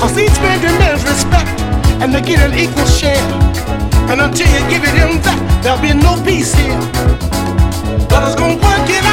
Cause each man demands respect, and they get an equal share. And until you give it him back, there'll be no peace here. But it's gonna work it